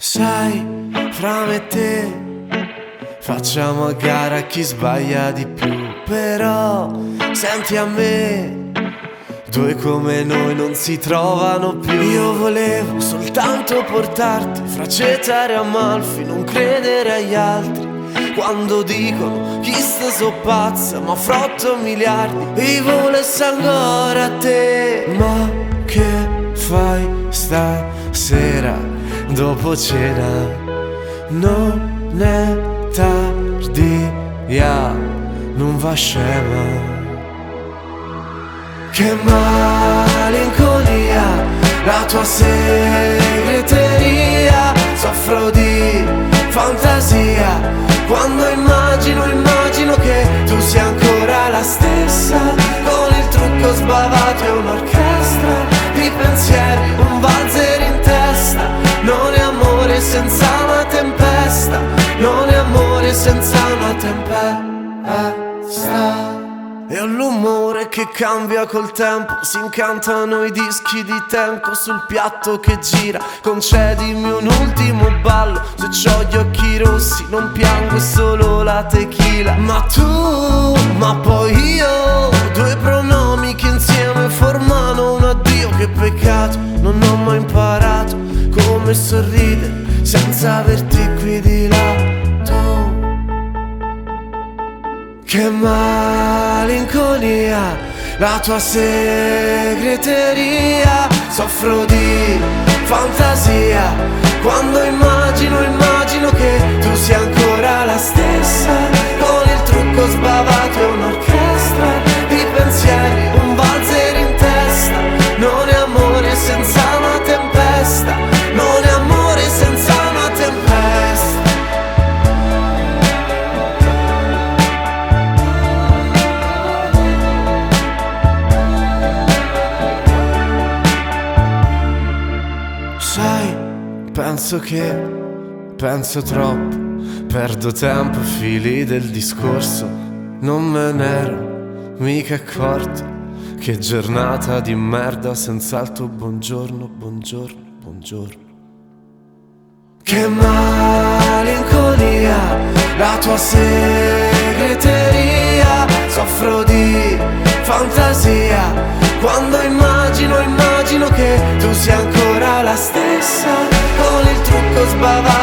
Sai, fra me e te facciamo a gara chi sbaglia di più. Però senti a me, due come noi non si trovano più. Io volevo soltanto portarti fra Cetare e Amalfi, non credere agli altri quando dicono chi sta so pazza, ma fra 8 miliardi e volessi ancora a te. Ma che fai stasera dopo cena? Non è tardi, non va scema. Che malinconia, la tua segreteria. Soffro di fantasia quando immagino che tu sia ancora la stessa, con il trucco sbavato e un'orchestra di pensieri, un valzer in testa. Non è amore senza una tempesta, non è amore senza una tempesta. E ho l'umore che cambia col tempo, si incantano i dischi di tempo sul piatto che gira. Concedimi un ultimo ballo, se c'ho gli occhi rossi non piango, è solo la tequila. Ma tu, ma poi io, due pronomi che insieme formano un addio. Che peccato, non ho mai imparato come sorridere senza averti qui di lato. Che malinconia, la tua segreteria. Soffro di fantasia quando immagino che tu sia ancora la stessa, con il trucco sbavato e un'orchestra di pensieri, un valzer in testa. Non è amore senza una tempesta, non è amore senza una tempesta. Sai, penso troppo, perdo tempo ai fili del discorso. Non me n'ero mica accorto, che giornata di merda senza il tuo buongiorno, buongiorno, buongiorno. Che malinconia, la tua segreteria. Soffro di fantasia quando immagino che tu sia ancora la stessa, con il trucco sbavato